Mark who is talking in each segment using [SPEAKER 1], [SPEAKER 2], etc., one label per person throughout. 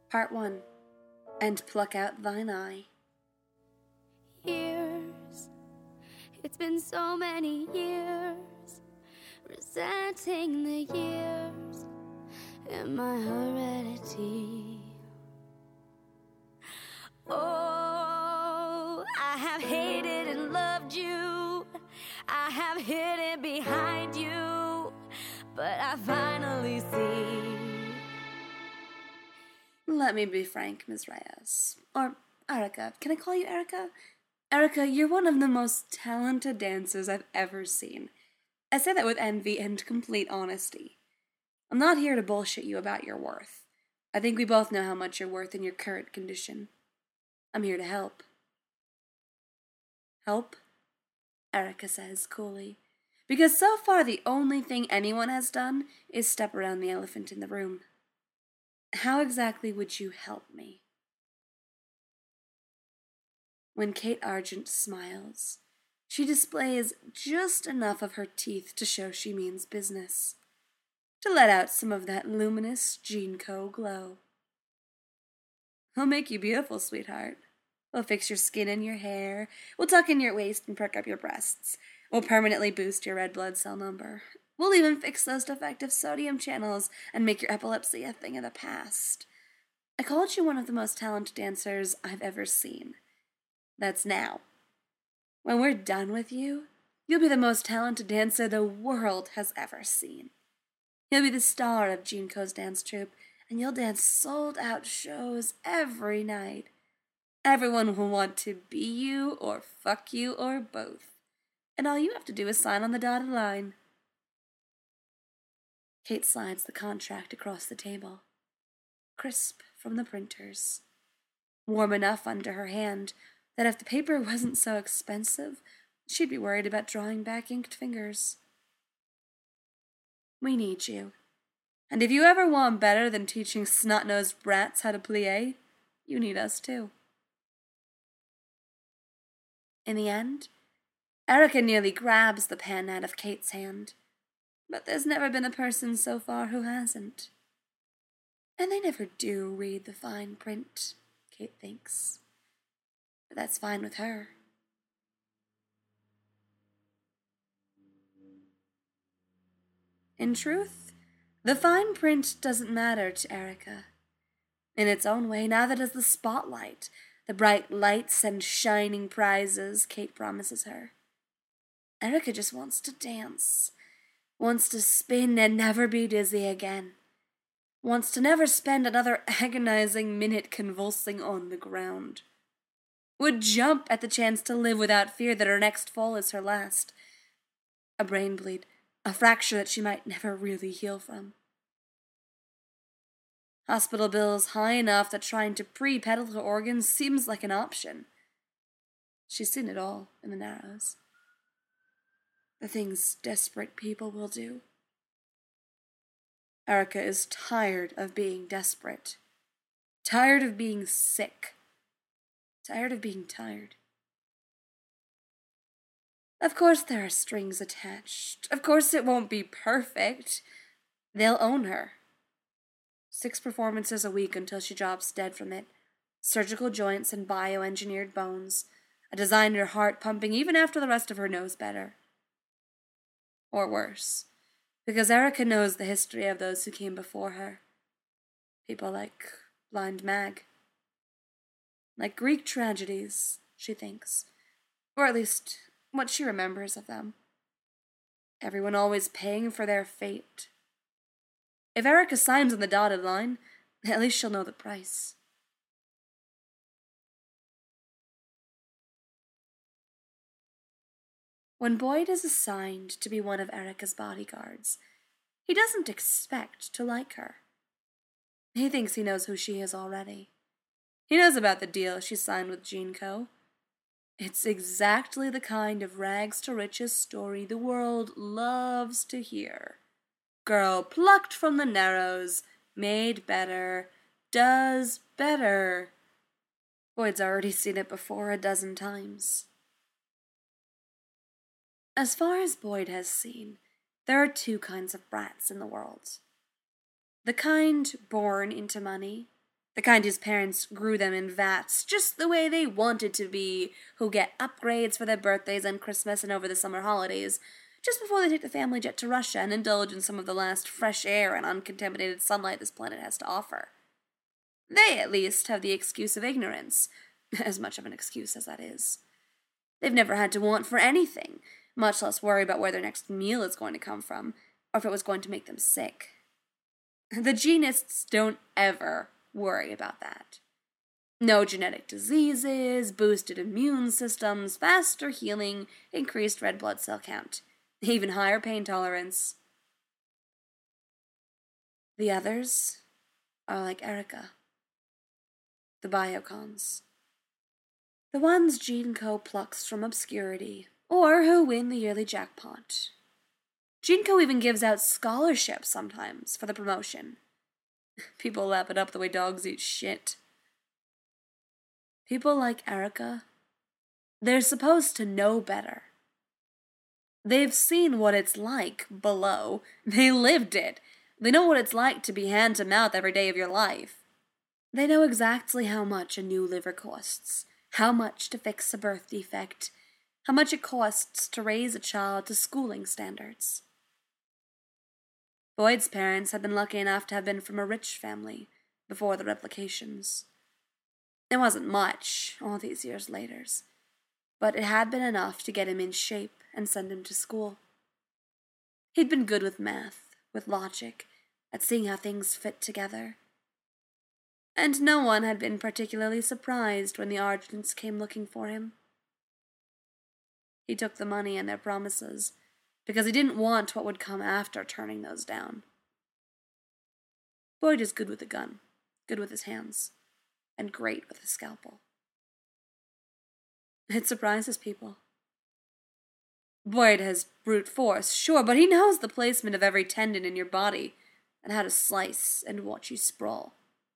[SPEAKER 1] Part 1. And pluck out thine eye.
[SPEAKER 2] Years, it's been so many years, resenting the years in my heredity. Oh, I have hated and loved you, I have hidden behind you, but I finally see.
[SPEAKER 1] Let me be frank, Ms. Reyes. Or Erica. Can I call you Erica? Erica, you're one of the most talented dancers I've ever seen. I say that with envy and complete honesty. I'm not here to bullshit you about your worth. I think we both know how much you're worth in your current condition. I'm here to help. Help? Erica says coolly. Because so far the only thing anyone has done is step around the elephant in the room. How exactly would you help me? When Kate Argent smiles, she displays just enough of her teeth to show she means business, to let out some of that luminous GeneCo glow. We'll make you beautiful, sweetheart. We'll fix your skin and your hair. We'll tuck in your waist and perk up your breasts. We'll permanently boost your red blood cell number. We'll even fix those defective sodium channels and make your epilepsy a thing of the past. I called you one of the most talented dancers I've ever seen. That's now. When we're done with you, you'll be the most talented dancer the world has ever seen. You'll be the star of GeneCo's dance troupe, and you'll dance sold-out shows every night. Everyone will want to be you, or fuck you, or both. And all you have to do is sign on the dotted line. Kate slides the contract across the table, crisp from the printers, warm enough under her hand that if the paper wasn't so expensive, she'd be worried about drawing back inked fingers. We need you, and if you ever want better than teaching snot-nosed brats how to plie, you need us too. In the end, Erica nearly grabs the pen out of Kate's hand. But there's never been a person so far who hasn't. And they never do read the fine print, Kate thinks. But that's fine with her. In truth, the fine print doesn't matter to Erica. In its own way, neither does the spotlight, the bright lights and shining prizes Kate promises her. Erica just wants to dance. Wants to spin and never be dizzy again. Wants to never spend another agonizing minute convulsing on the ground. Would jump at the chance to live without fear that her next fall is her last. A brain bleed, a fracture that she might never really heal from. Hospital bills high enough that trying to pre-pedal her organs seems like an option. She's seen it all in the Narrows. The things desperate people will do. Erica is tired of being desperate. Tired of being sick. Tired of being tired. Of course there are strings attached. Of course it won't be perfect. They'll own her. 6 performances a week until she drops dead from it. Surgical joints and bioengineered bones. A designer heart pumping even after the rest of her knows better. Or worse, because Erica knows the history of those who came before her. People like Blind Mag. Like Greek tragedies, she thinks. Or at least what she remembers of them. Everyone always paying for their fate. If Erica signs on the dotted line, at least she'll know the price. When Boyd is assigned to be one of Erica's bodyguards, he doesn't expect to like her. He thinks he knows who she is already. He knows about the deal she signed with GeneCo. It's exactly the kind of rags to riches story the world loves to hear. Girl plucked from the Narrows, made better, does better. Boyd's already seen it before a dozen times. As far as Boyd has seen, there are 2 kinds of brats in the world. The kind born into money, The kind whose parents grew them in vats, just the way they wanted to be, who get upgrades for their birthdays and Christmas and over the summer holidays, just before they take the family jet to Russia and indulge in some of the last fresh air and uncontaminated sunlight this planet has to offer. They, at least, have the excuse of ignorance, as much of an excuse as that is. They've never had to want for anything, much less worry about where their next meal is going to come from, or if it was going to make them sick. The genists don't ever worry about that. No genetic diseases, boosted immune systems, faster healing, increased red blood cell count, even higher pain tolerance. The others are like Erica. The biocons. The ones GeneCo plucks from obscurity, or who win the yearly jackpot. GeneCo even gives out scholarships sometimes for the promotion. People lap it up the way dogs eat shit. People like Erica, they're supposed to know better. They've seen what it's like below. They lived it. They know what it's like to be hand to mouth every day of your life. They know exactly how much a new liver costs, how much to fix a birth defect, how much it costs to raise a child to schooling standards. Boyd's parents had been lucky enough to have been from a rich family before the replications. It wasn't much, all these years later, but it had been enough to get him in shape and send him to school. He'd been good with math, with logic, at seeing how things fit together. And no one had been particularly surprised when the Argents came looking for him. He took the money and their promises, because he didn't want what would come after turning those down. Boyd is good with a gun, good with his hands, and great with a scalpel. It surprises people. Boyd has brute force, sure, but he knows the placement of every tendon in your body and how to slice and watch you sprawl.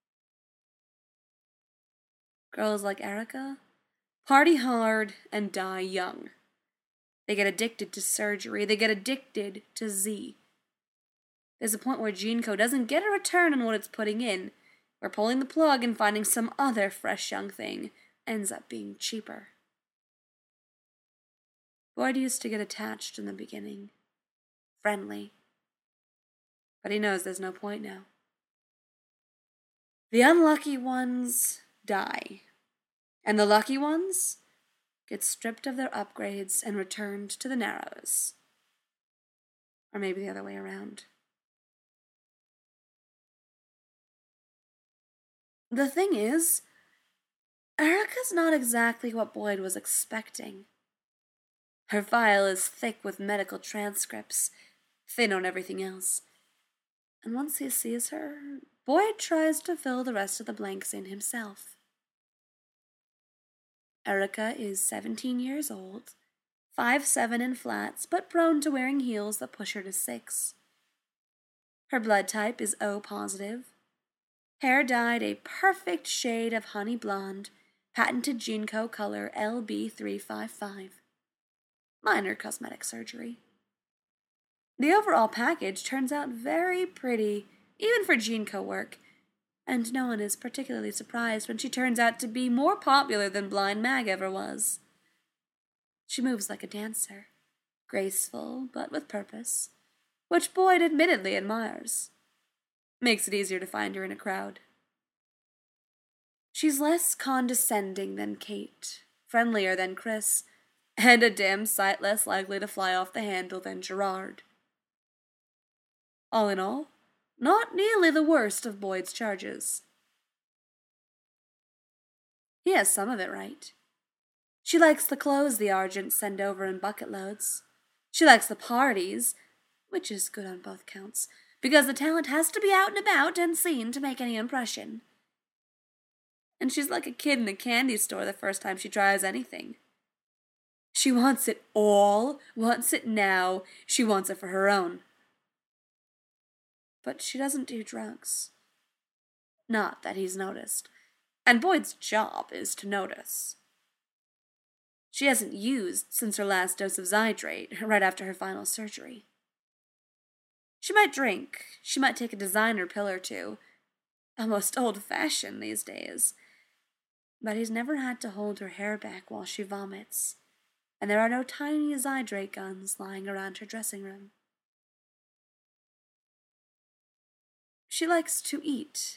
[SPEAKER 1] Girls like Erica party hard and die young. They get addicted to surgery. They get addicted to Z. There's a point where GeneCo doesn't get a return on what it's putting in, where pulling the plug and finding some other fresh young thing ends up being cheaper. Boyd used to get attached in the beginning. Friendly. But he knows there's no point now. The unlucky ones die. And the lucky ones get stripped of their upgrades and returned to the Narrows. Or maybe the other way around. The thing is, Erica's not exactly what Boyd was expecting. Her file is thick with medical transcripts, thin on everything else. And once he sees her, Boyd tries to fill the rest of the blanks in himself. Erica is 17 years old, 5'7" in flats, but prone to wearing heels that push her to 6. Her blood type is O positive. Hair dyed a perfect shade of honey blonde, patented GeneCo color LB355. Minor cosmetic surgery. The overall package turns out very pretty, even for GeneCo work, and no one is particularly surprised when she turns out to be more popular than Blind Mag ever was. She moves like a dancer, graceful but with purpose, which Boyd admittedly admires. Makes it easier to find her in a crowd. She's less condescending than Kate, friendlier than Chris, and a damn sight less likely to fly off the handle than Gerard. All in all, not nearly the worst of Boyd's charges. He has some of it right. She likes the clothes the Argents send over in bucket loads. She likes the parties, which is good on both counts, because the talent has to be out and about and seen to make any impression. And she's like a kid in a candy store the first time she tries anything. She wants it all, wants it now, she wants it for her own. But she doesn't do drugs. Not that he's noticed. And Boyd's job is to notice. She hasn't used since her last dose of Zydrate, right after her final surgery. She might drink, she might take a designer pill or two, almost old-fashioned these days. But he's never had to hold her hair back while she vomits, and there are no tiny Zydrate guns lying around her dressing room. She likes to eat.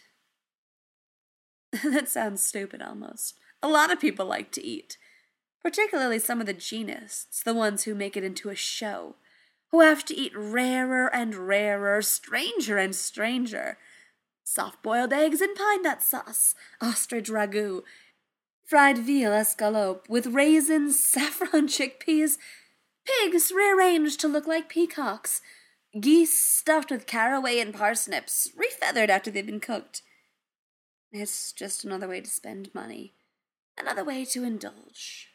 [SPEAKER 1] That sounds stupid almost. A lot of people like to eat, particularly some of the geniusts, the ones who make it into a show, who have to eat rarer and rarer, stranger and stranger. Soft-boiled eggs in pine nut sauce, ostrich ragout, fried veal escalope with raisins, saffron chickpeas, pigs rearranged to look like peacocks, geese stuffed with caraway and parsnips, refeathered after they've been cooked. It's just another way to spend money, another way to indulge.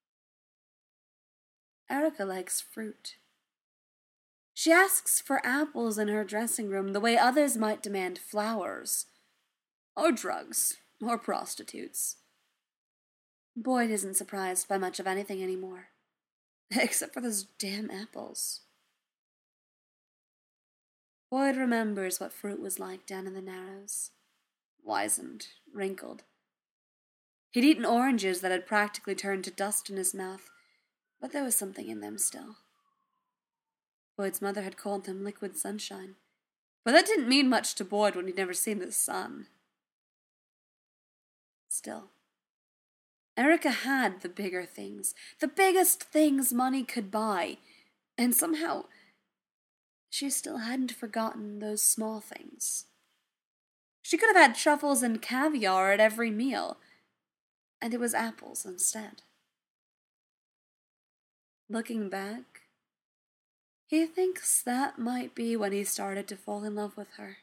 [SPEAKER 1] Erica likes fruit. She asks for apples in her dressing room the way others might demand flowers, or drugs, or prostitutes. Boyd isn't surprised by much of anything anymore, except for those damn apples. Boyd remembers what fruit was like down in the Narrows. Wizened, wrinkled. He'd eaten oranges that had practically turned to dust in his mouth, but there was something in them still. Boyd's mother had called them liquid sunshine, but that didn't mean much to Boyd when he'd never seen the sun. Still, Erica had the bigger things, the biggest things money could buy, and somehow she still hadn't forgotten those small things. She could have had truffles and caviar at every meal, and it was apples instead. Looking back, he thinks that might be when he started to fall in love with her.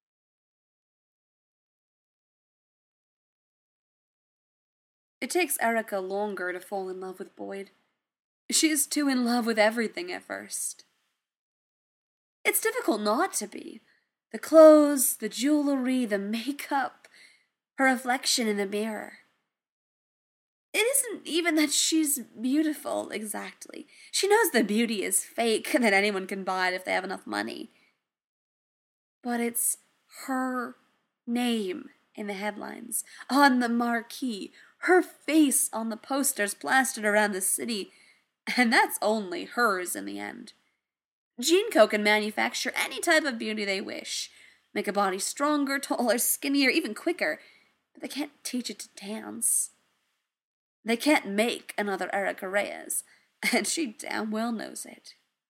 [SPEAKER 1] It takes Erica longer to fall in love with Boyd. She's too in love with everything at first. It's difficult not to be. The clothes, the jewelry, the makeup, her reflection in the mirror. It isn't even that she's beautiful, exactly. She knows the beauty is fake and that anyone can buy it if they have enough money. But it's her name in the headlines, on the marquee, her face on the posters plastered around the city, and that's only hers in the end. GeneCo can manufacture any type of beauty they wish, make a body stronger, taller, skinnier, even quicker, but they can't teach it to dance. They can't make another Erica Reyes, and she damn well knows it.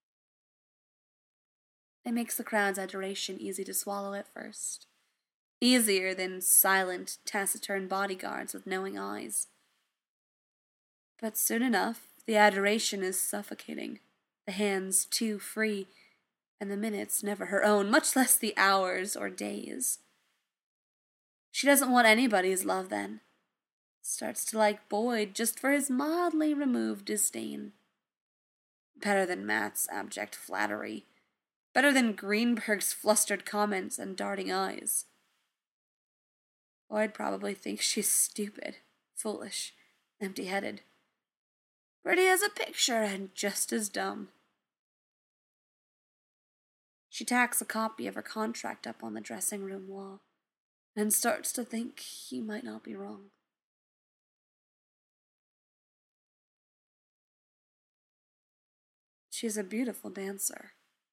[SPEAKER 1] It makes the crowd's adoration easy to swallow at first. Easier than silent, taciturn bodyguards with knowing eyes. But soon enough, the adoration is suffocating, the hands too free, and the minutes never her own, much less the hours or days. She doesn't want anybody's love then. Starts to like Boyd just for his mildly removed disdain. Better than Matt's abject flattery. Better than Greenberg's flustered comments and darting eyes. Boyd probably thinks she's stupid, foolish, empty-headed. Pretty as a picture and just as dumb. She tacks a copy of her contract up on the dressing room wall and starts to think he might not be wrong. She's a beautiful dancer.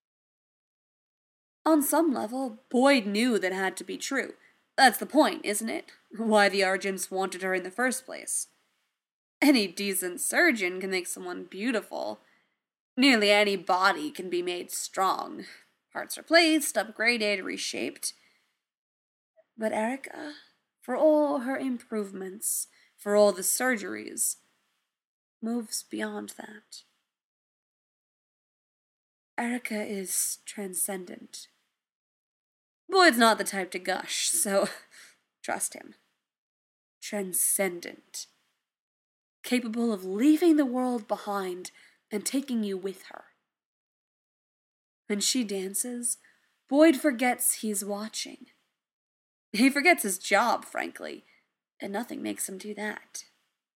[SPEAKER 1] On some level, Boyd knew that had to be true. That's the point, isn't it? Why the Argents wanted her in the first place. Any decent surgeon can make someone beautiful. Nearly any body can be made strong. Parts replaced, upgraded, reshaped. But Erica, for all her improvements, for all the surgeries, moves beyond that. Erica is transcendent. Boyd's not the type to gush, so trust him. Transcendent. Capable of leaving the world behind and taking you with her. When she dances, Boyd forgets he's watching. He forgets his job, frankly, and nothing makes him do that.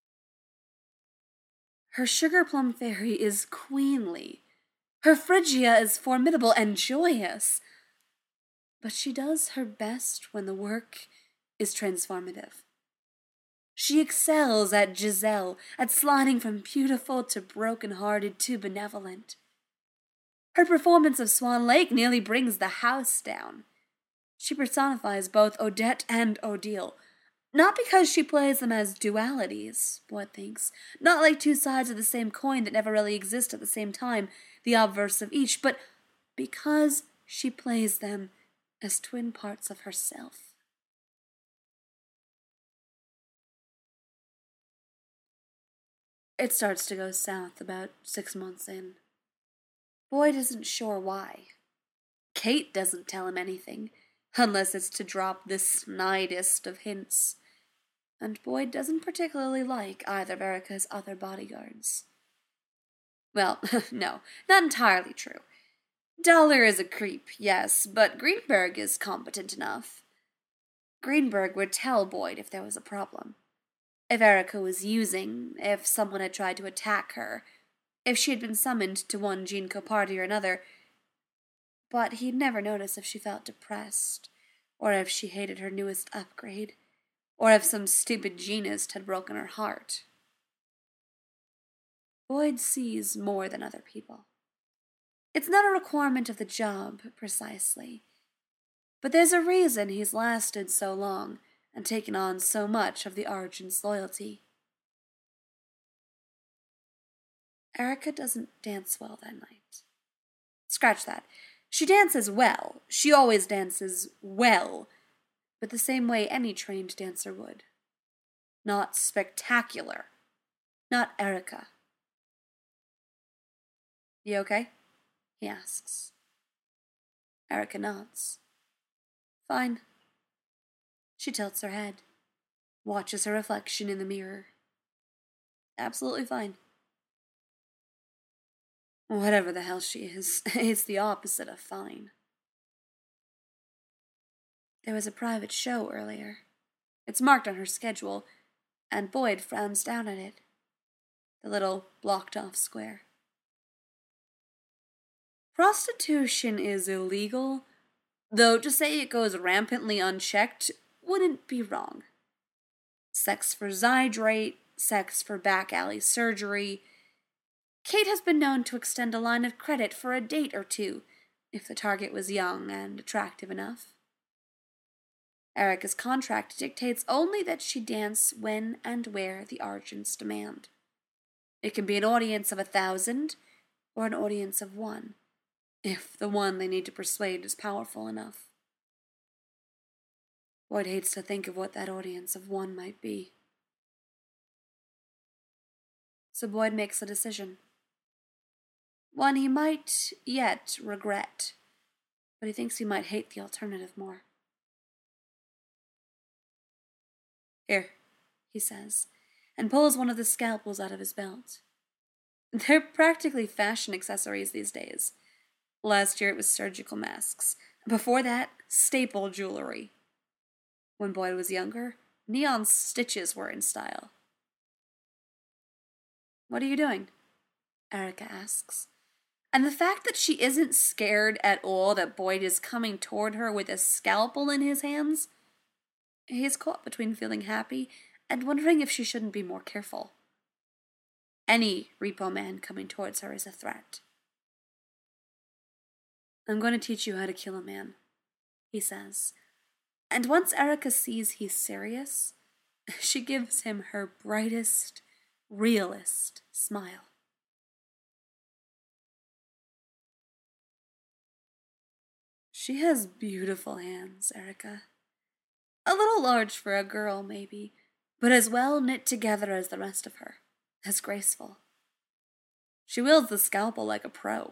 [SPEAKER 1] Her sugar plum fairy is queenly. Her Phrygia is formidable and joyous. But she does her best when the work is transformative. She excels at Giselle, at sliding from beautiful to broken-hearted to benevolent. Her performance of Swan Lake nearly brings the house down. She personifies both Odette and Odile, not because she plays them as dualities, Boyd thinks, not like two sides of the same coin that never really exist at the same time, the obverse of each, but because she plays them as twin parts of herself. It starts to go south about 6 months in. Boyd isn't sure why. Kate doesn't tell him anything, unless it's to drop the snidest of hints. And Boyd doesn't particularly like either of Erica's other bodyguards. Well, no, not entirely true. Dollar is a creep, yes, but Greenberg is competent enough. Greenberg would tell Boyd if there was a problem. If Erica was using, if someone had tried to attack her, if she had been summoned to one GeneCo party or another. But he'd never notice if she felt depressed, or if she hated her newest upgrade, or if some stupid genist had broken her heart. Boyd sees more than other people. It's not a requirement of the job, precisely. But there's a reason he's lasted so long and taken on so much of the Argent's loyalty. Erica doesn't dance well that night. Scratch that. She dances well. She always dances well, but the same way any trained dancer would. Not spectacular. Not Erica. You okay? He asks. Erica nods. Fine. She tilts her head, watches her reflection in the mirror. Absolutely fine. Whatever the hell she is, it's the opposite of fine. There was a private show earlier. It's marked on her schedule, and Boyd frowns down at it. The little blocked-off square. Prostitution is illegal, though to say it goes rampantly unchecked wouldn't be wrong. Sex for Zydrate, sex for back alley surgery. Kate has been known to extend a line of credit for a date or two, if the target was young and attractive enough. Erica's contract dictates only that she dance when and where the Argents demand. It can be an audience of 1,000 or an audience of 1, if the one they need to persuade is powerful enough. Boyd hates to think of what that audience of 1 might be. So Boyd makes a decision. One he might yet regret, but he thinks he might hate the alternative more. Here, he says, and pulls one of the scalpels out of his belt. They're practically fashion accessories these days. Last year it was surgical masks. Before that, staple jewelry. When Boyd was younger, neon stitches were in style. What are you doing? Erica asks. And the fact that she isn't scared at all that Boyd is coming toward her with a scalpel in his hands, he is caught between feeling happy and wondering if she shouldn't be more careful. Any repo man coming towards her is a threat. I'm going to teach you how to kill a man, he says. And once Erica sees he's serious, she gives him her brightest, realest smile. She has beautiful hands, Erica. A little large for a girl, maybe, but as well knit together as the rest of her, as graceful. She wields the scalpel like a pro.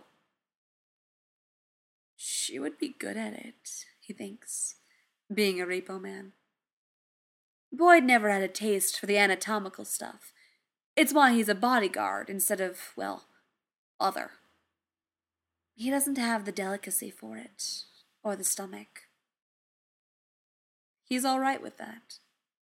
[SPEAKER 1] She would be good at it, he thinks, being a repo man. Boyd never had a taste for the anatomical stuff. It's why he's a bodyguard instead of, well, other. He doesn't have the delicacy for it, or the stomach. He's all right with that.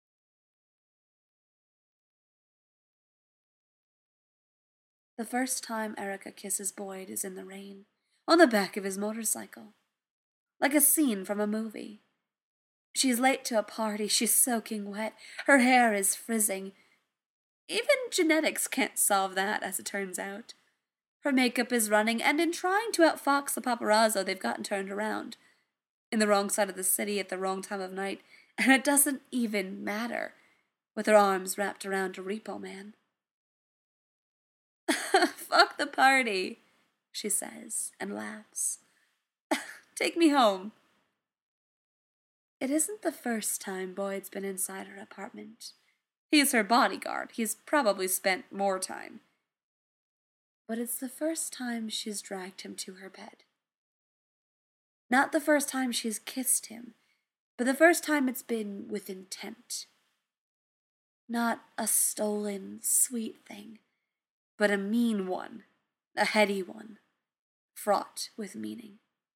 [SPEAKER 1] The first time Erica kisses Boyd is in the rain, on the back of his motorcycle, like a scene from a movie. She's late to a party, she's soaking wet, her hair is frizzing. Even genetics can't solve that, as it turns out. Her makeup is running, and in trying to outfox the paparazzo, they've gotten turned around. In the wrong side of the city at the wrong time of night, and it doesn't even matter, with her arms wrapped around a repo man. Fuck the party, she says, and laughs. Take me home. It isn't the first time Boyd's been inside her apartment. He's her bodyguard. He's probably spent more time. But it's the first time she's dragged him to her bed. Not the first time she's kissed him, but the first time it's been with intent. Not a stolen, sweet thing, but a mean one, a heady one, fraught with meaning.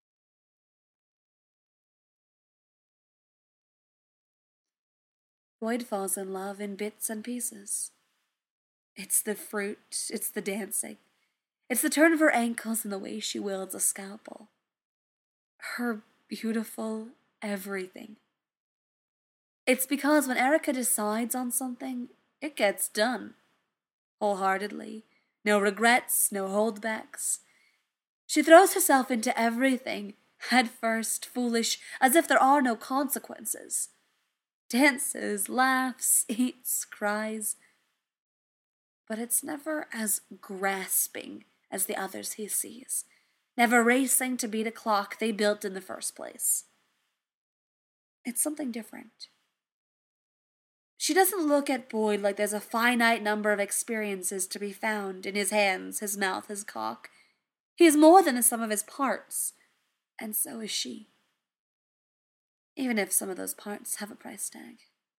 [SPEAKER 1] Boyd falls in love in bits and pieces. It's the fruit, it's the dancing, it's the turn of her ankles and the way she wields a scalpel. Her beautiful everything. It's because when Erica decides on something, it gets done. Wholeheartedly. No regrets, no holdbacks. She throws herself into everything, head first, foolish, as if there are no consequences. Dances, laughs, eats, cries. But it's never as grasping as the others he sees, never racing to beat a clock they built in the first place. It's something different. She doesn't look at Boyd like there's a finite number of experiences to be found in his hands, his mouth, his cock. He is more than the sum of his parts, and so is she. Even if some of those parts have a price tag.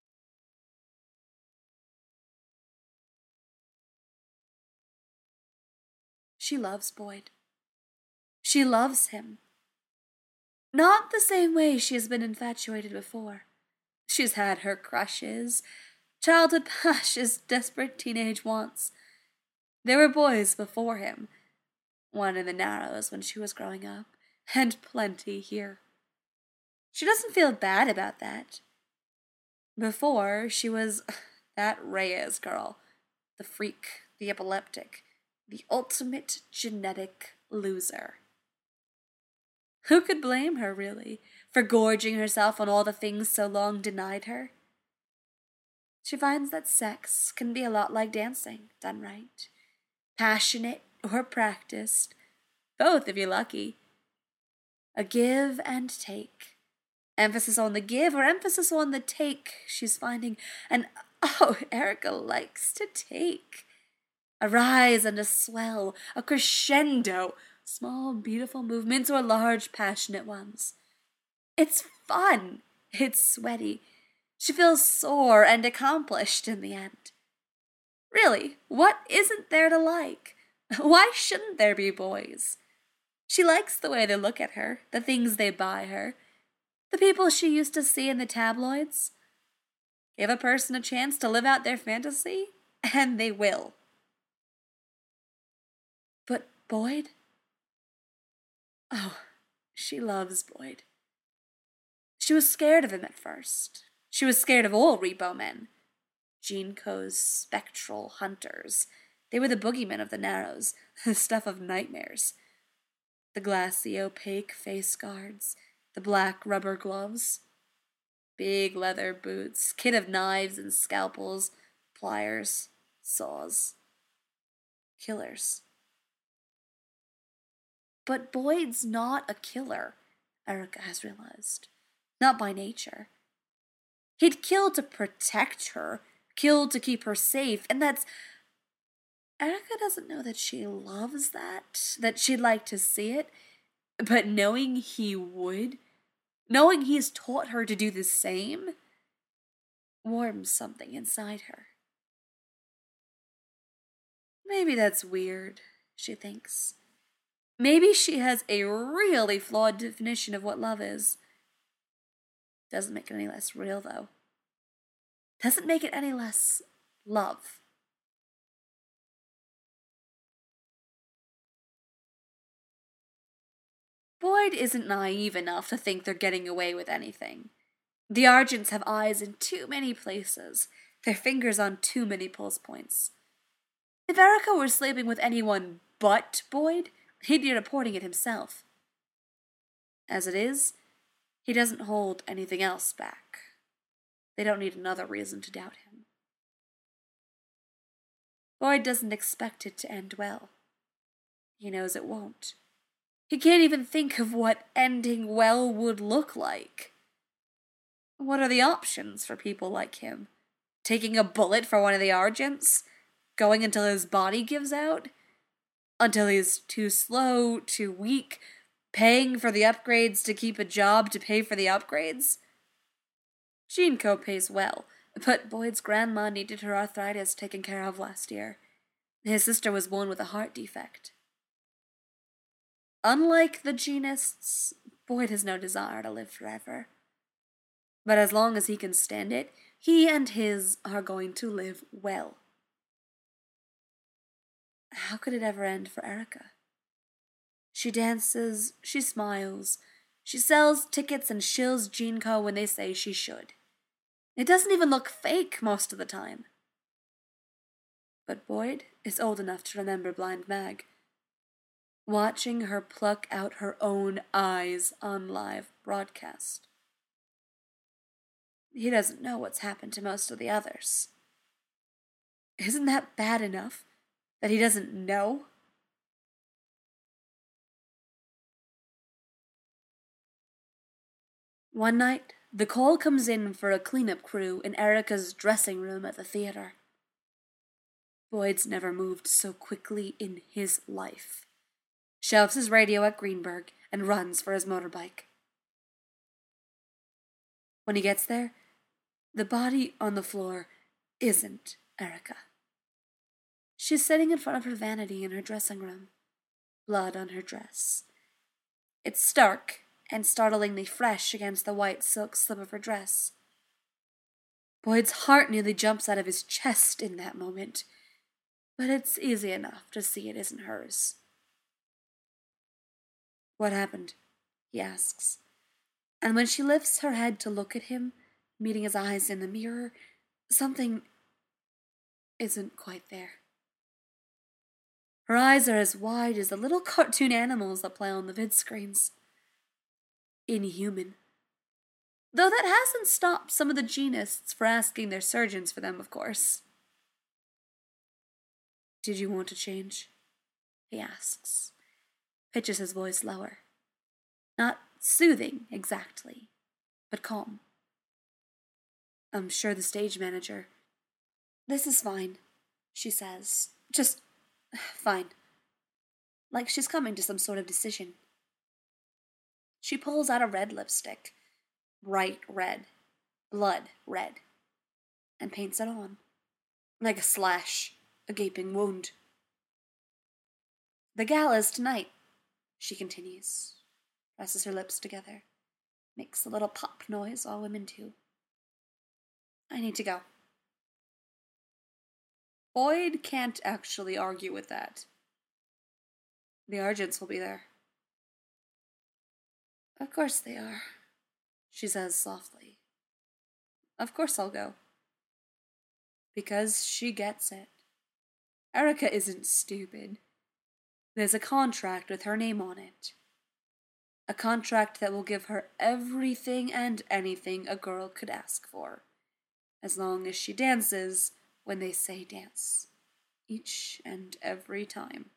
[SPEAKER 1] She loves Boyd. She loves him. Not the same way she has been infatuated before. She's had her crushes, childhood passions, desperate teenage wants. There were boys before him, one in the Narrows when she was growing up, and plenty here. She doesn't feel bad about that. Before, she was that Reyes girl, the freak, the epileptic, the ultimate genetic loser. Who could blame her, really, for gorging herself on all the things so long denied her? She finds that sex can be a lot like dancing, done right. Passionate or practiced, both if you're lucky. A give and take. Emphasis on the give or emphasis on the take she's finding. And oh, Erica likes to take. A rise and a swell, a crescendo, small beautiful movements or large passionate ones. It's fun. It's sweaty. She feels sore and accomplished in the end. Really, what isn't there to like? Why shouldn't there be boys? She likes the way they look at her, the things they buy her, the people she used to see in the tabloids. Give a person a chance to live out their fantasy, and they will. But Boyd? Oh, she loves Boyd. She was scared of him at first. She was scared of all repo men. GeneCo's spectral hunters. They were the boogeymen of the Narrows, the stuff of nightmares. The glassy, opaque face guards, the black rubber gloves, big leather boots, kit of knives and scalpels, pliers, saws. Killers. But Boyd's not a killer, Erica has realized. Not by nature. He'd kill to protect her, kill to keep her safe, and that's... Erica doesn't know that she loves that she'd like to see it, but knowing he would, knowing he's taught her to do the same, warms something inside her. Maybe that's weird, she thinks. Maybe she has a really flawed definition of what love is. Doesn't make it any less real, though. Doesn't make it any less love. Boyd isn't naive enough to think they're getting away with anything. The Argents have eyes in too many places, their fingers on too many pulse points. If Erica were sleeping with anyone but Boyd, he'd be reporting it himself. As it is, he doesn't hold anything else back. They don't need another reason to doubt him. Boyd doesn't expect it to end well. He knows it won't. He can't even think of what ending well would look like. What are the options for people like him? Taking a bullet for one of the Argents? Going until his body gives out? Until he's too slow, too weak, paying for the upgrades to keep a job to pay for the upgrades? GeneCo pays well, but Boyd's grandma needed her arthritis taken care of last year. His sister was born with a heart defect. Unlike the Genists, Boyd has no desire to live forever. But as long as he can stand it, he and his are going to live well. How could it ever end for Erica? She dances, she smiles, she sells tickets and shills GeneCo when they say she should. It doesn't even look fake most of the time. But Boyd is old enough to remember Blind Mag. Watching her pluck out her own eyes on live broadcast. He doesn't know what's happened to most of the others. Isn't that bad enough, that he doesn't know? One night, the call comes in for a cleanup crew in Erica's dressing room at the theater. Boyd's never moved so quickly in his life. Shelves his radio at Greenberg and runs for his motorbike. When he gets there, the body on the floor isn't Erica. She's sitting in front of her vanity in her dressing room, blood on her dress. It's stark and startlingly fresh against the white silk slip of her dress. Boyd's heart nearly jumps out of his chest in that moment, but it's easy enough to see it isn't hers. What happened? He asks. And when she lifts her head to look at him, meeting his eyes in the mirror, something isn't quite there. Her eyes are as wide as the little cartoon animals that play on the vid screens. Inhuman. Though that hasn't stopped some of the Genists from asking their surgeons for them, of course. Did you want to change? He asks. Pitches his voice lower. Not soothing, exactly, but calm. I'm sure the stage manager... This is fine, she says. Just fine. Like she's coming to some sort of decision. She pulls out a red lipstick, bright red, blood red, and paints it on, like a slash, a gaping wound. The gala's tonight, she continues, presses her lips together, makes a little pop noise all women do. I need to go. Boyd can't actually argue with that. The Argents will be there. Of course they are, she says softly. Of course I'll go. Because she gets it. Erica isn't stupid. There's a contract with her name on it. A contract that will give her everything and anything a girl could ask for, as long as she dances when they say dance, each and every time.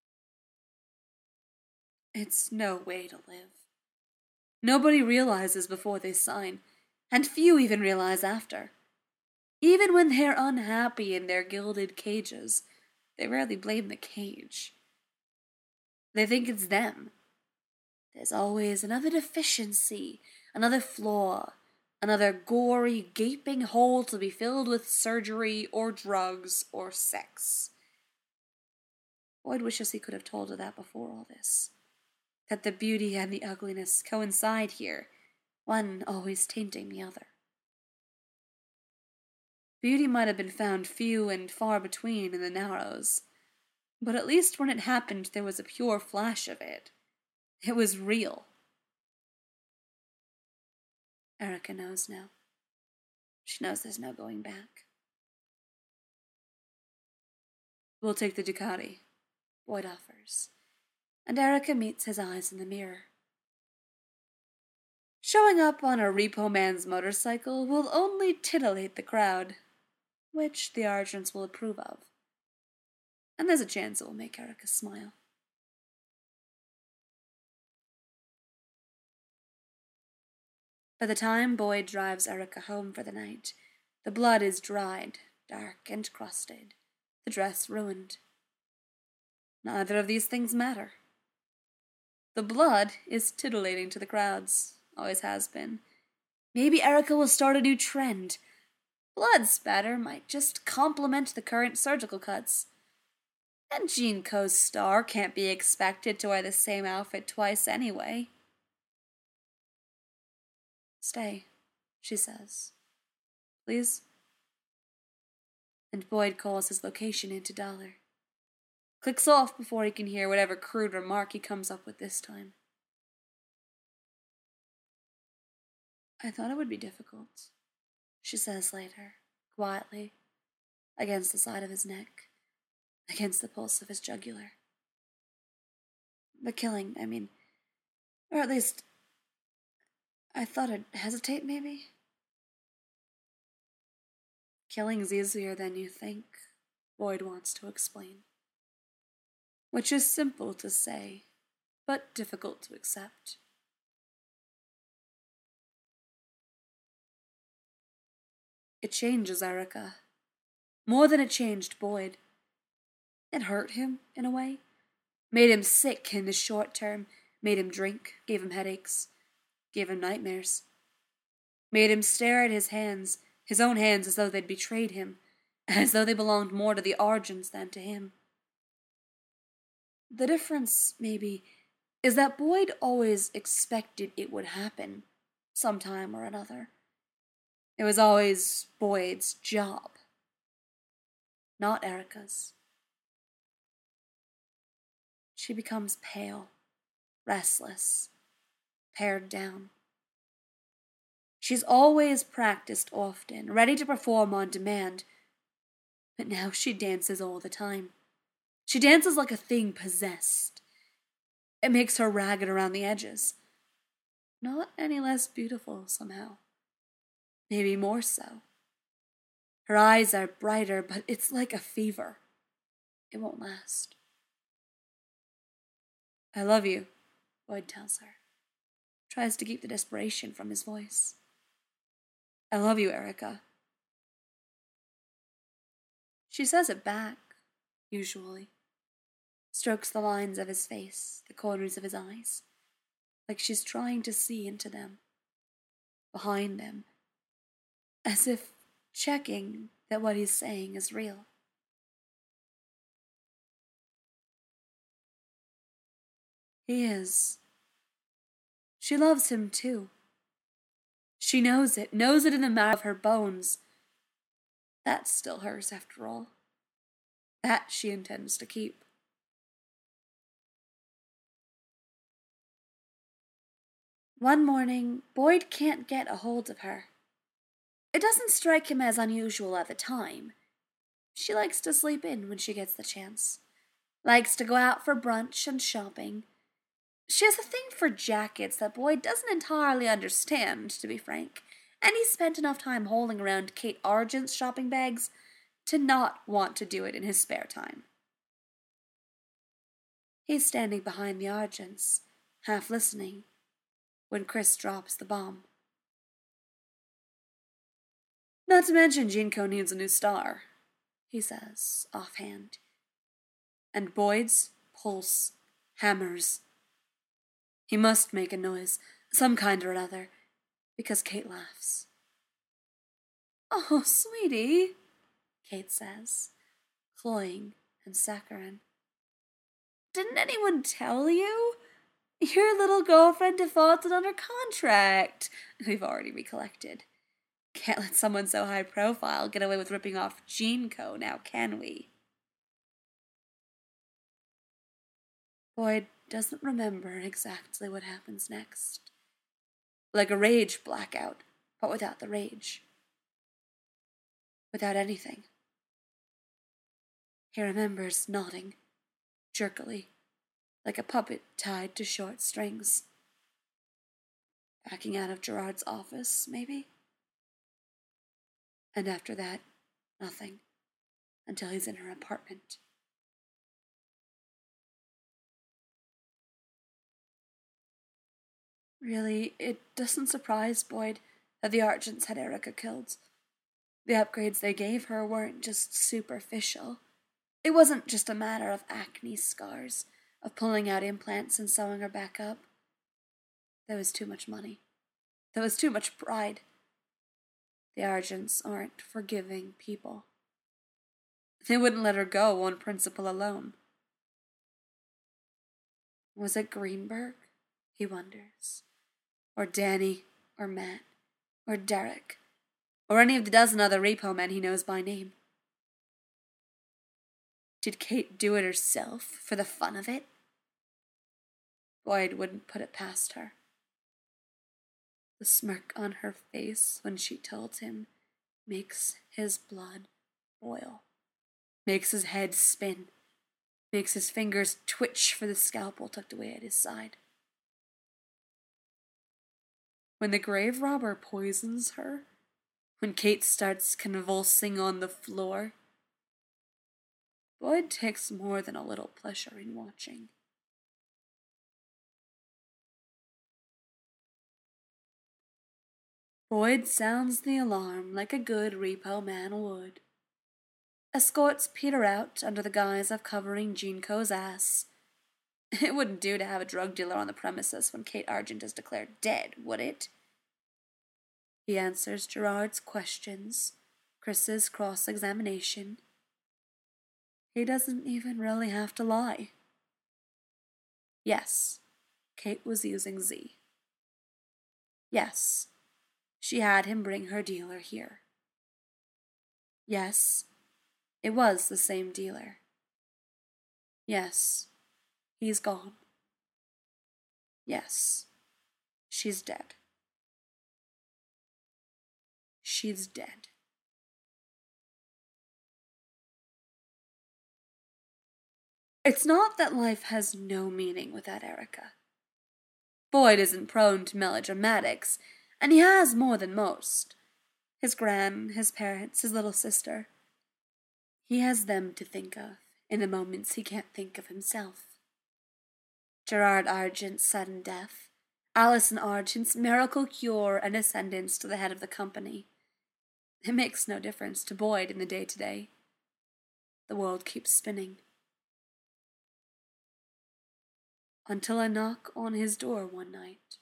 [SPEAKER 1] It's no way to live. Nobody realizes before they sign, and few even realize after. Even when they're unhappy in their gilded cages, they rarely blame the cage. They think it's them. There's always another deficiency, another flaw, another gory, gaping hole to be filled with surgery or drugs or sex. Boyd wishes he could have told her that before all this. That the beauty and the ugliness coincide here, one always tainting the other. Beauty might have been found few and far between in the Narrows, but at least when it happened there was a pure flash of it. It was real. Erica knows now. She knows there's no going back. We'll take the Ducati, Boyd offers, and Erica meets his eyes in the mirror. Showing up on a repo man's motorcycle will only titillate the crowd, which the Argents will approve of. And there's a chance it will make Erica smile. By the time Boyd drives Erica home for the night, the blood is dried, dark and crusted, the dress ruined. Neither of these things matter. The blood is titillating to the crowds, always has been. Maybe Erica will start a new trend. Blood spatter might just complement the current surgical cuts. And Jean Co's star can't be expected to wear the same outfit twice anyway. Stay, she says. Please? And Boyd calls his location into Dollar. Clicks off before he can hear whatever crude remark he comes up with this time. I thought it would be difficult, she says later, quietly, against the side of his neck, against the pulse of his jugular. But killing, or at least, I thought I'd hesitate, maybe? Killing's easier than you think, Boyd wants to explain. Which is simple to say, but difficult to accept. It changes Erica, more than it changed Boyd. It hurt him, in a way, made him sick in the short term, made him drink, gave him headaches, gave him nightmares, made him stare at his hands, his own hands, as though they'd betrayed him, as though they belonged more to the Argents than to him. The difference, maybe, is that Boyd always expected it would happen, sometime or another. It was always Boyd's job, not Erica's. She becomes pale, restless, pared down. She's always practiced often, ready to perform on demand, but now she dances all the time. She dances like a thing possessed. It makes her ragged around the edges. Not any less beautiful, somehow. Maybe more so. Her eyes are brighter, but it's like a fever. It won't last. I love you, Boyd tells her. Tries to keep the desperation from his voice. I love you, Erica. She says it back, usually. Strokes the lines of his face, the corners of his eyes, like she's trying to see into them, behind them, as if checking that what he's saying is real. He is. She loves him too. She knows it in the marrow of her bones. That's still hers after all. That she intends to keep. One morning, Boyd can't get a hold of her. It doesn't strike him as unusual at the time. She likes to sleep in when she gets the chance. Likes to go out for brunch and shopping. She has a thing for jackets that Boyd doesn't entirely understand, to be frank, and he spent enough time holding around Kate Argent's shopping bags to not want to do it in his spare time. He's standing behind the Argents, half listening, when Chris drops the bomb. Not to mention Jean Co needs a new star, he says, offhand. And Boyd's pulse hammers. He must make a noise, some kind or other, because Kate laughs. Oh, sweetie, Kate says, cloying and saccharine. Didn't anyone tell you? Your little girlfriend defaulted on her contract. We've already recollected. Can't let someone so high profile get away with ripping off Jean Co now, can we? Boyd doesn't remember exactly what happens next. Like a rage blackout, but without the rage. Without anything. He remembers nodding, jerkily, like a puppet tied to short strings. Backing out of Gerard's office, maybe? And after that, nothing, until he's in her apartment. Really, it doesn't surprise Boyd that the Argents had Erica killed. The upgrades they gave her weren't just superficial. It wasn't just a matter of acne scars, of pulling out implants and sewing her back up. There was too much money. There was too much pride. The Argents aren't forgiving people. They wouldn't let her go on principle alone. Was it Greenberg? He wonders. Or Danny, or Matt, or Derek, or any of the dozen other repo men he knows by name. Did Kate do it herself for the fun of it? Boyd wouldn't put it past her. The smirk on her face when she told him makes his blood boil, makes his head spin, makes his fingers twitch for the scalpel tucked away at his side. When the grave robber poisons her, when Kate starts convulsing on the floor, Boyd takes more than a little pleasure in watching. Boyd sounds the alarm like a good repo man would. Escorts Peter out under the guise of covering Jeanco's ass. It wouldn't do to have a drug dealer on the premises when Kate Argent is declared dead, would it? He answers Gerard's questions, Chris's cross-examination. He doesn't even really have to lie. Yes, Kate was using Z. Yes, she had him bring her dealer here. Yes, it was the same dealer. Yes, he's gone. Yes, she's dead. She's dead. It's not that life has no meaning without Erica. Boyd isn't prone to melodramatics, and he has more than most. His gran, his parents, his little sister. He has them to think of in the moments he can't think of himself. Gerard Argent's sudden death, Allison Argent's miracle cure and ascendance to the head of the company. It makes no difference to Boyd in the day-to-day. The world keeps spinning. Until I knock on his door one night.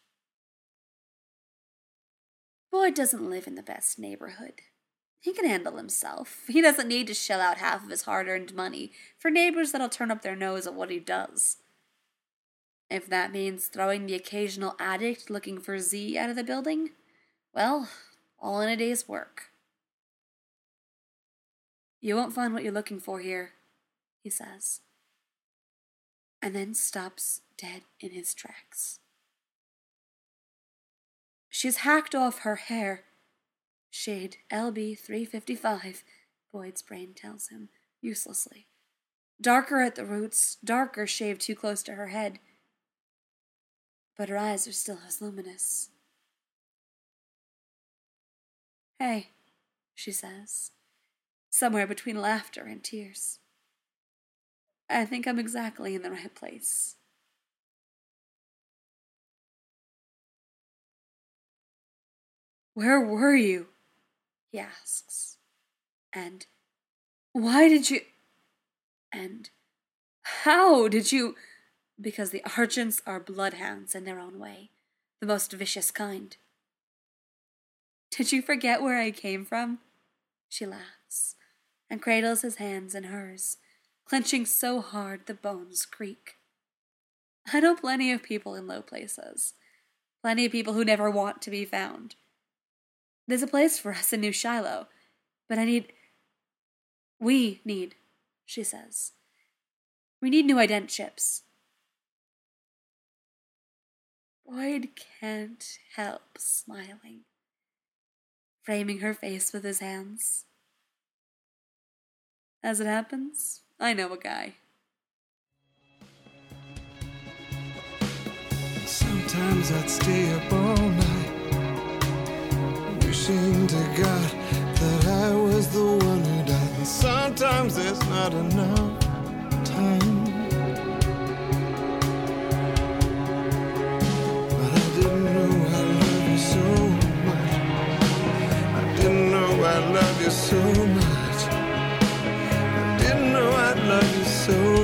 [SPEAKER 1] Boyd doesn't live in the best neighborhood. He can handle himself. He doesn't need to shell out half of his hard-earned money for neighbors that'll turn up their nose at what he does. If that means throwing the occasional addict looking for Z out of the building, well, all in a day's work. You won't find what you're looking for here, he says, and then stops dead in his tracks. She's hacked off her hair. Shade LB 355, Boyd's brain tells him, uselessly. Darker at the roots, darker shaved too close to her head. But her eyes are still as luminous. Hey, she says, somewhere between laughter and tears. I think I'm exactly in the right place. Where were you? He asks. And why did you... And how did you... Because the Argents are bloodhounds in their own way, the most vicious kind. Did you forget where I came from? She laughs and cradles his hands in hers, clenching so hard the bones creak. I know plenty of people in low places, plenty of people who never want to be found. There's a place for us in New Shiloh, but we need, she says. We need new identitships. Boyd can't help smiling. framing her face with his hands. As it happens, I know a guy.
[SPEAKER 3] Sometimes I'd stay up all night, wishing to God that I was the one who died. And sometimes there's not enough time, but I didn't know I love you so much. I didn't know I love you so much. I didn't know I love you so